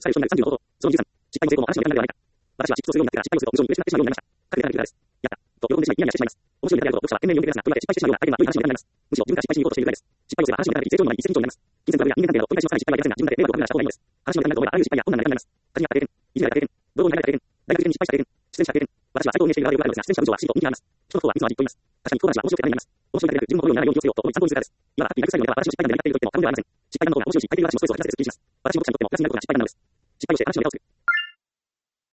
使える人になる30の方法。その13、失敗の成功も嵐の予感ではないか。私は失敗をするようになってから失敗をすると無性に嬉しくなってしまうようになりました。各データがです。やった。と喜んでしまい、ニヤニヤしてしまいます。面白いネタであると、読者は懸命に読み出すな、と言われ失敗してしまうような大変な良い話のネタになります。むしろ自分から失敗しに行こうとしているぐらいです。失敗をすれば話のネタが成長のない一石二鳥になります。金銭とや人間関係など折り返しの際に失敗は出やすいが、自分だけ迷惑をかけなした方がいいのです。話のネタになると思えば、あらゆる失敗や困難なネタになります。家事にあった経験、いじめられた経験、同僚に入られた経験、大学受験に失敗した経験、出演した経験。私は最高にしている側でよくあるのですが、出演者文章は不思議と人気があります。人の不幸は水の味と言います。確かに不幸話は面白くてためになります。面白いだけでなく、自分の心をならないように気をつけようと思い参考にするからです。今はハッピーな100歳のネタは私の失敗談で成り立っていると言っても過言ではありません。失敗談の方が面白いし、相手に私のストレスを減らせてスッキリします。私にとってもプラスになることが失敗談なのです。失敗をして話のネタを作る。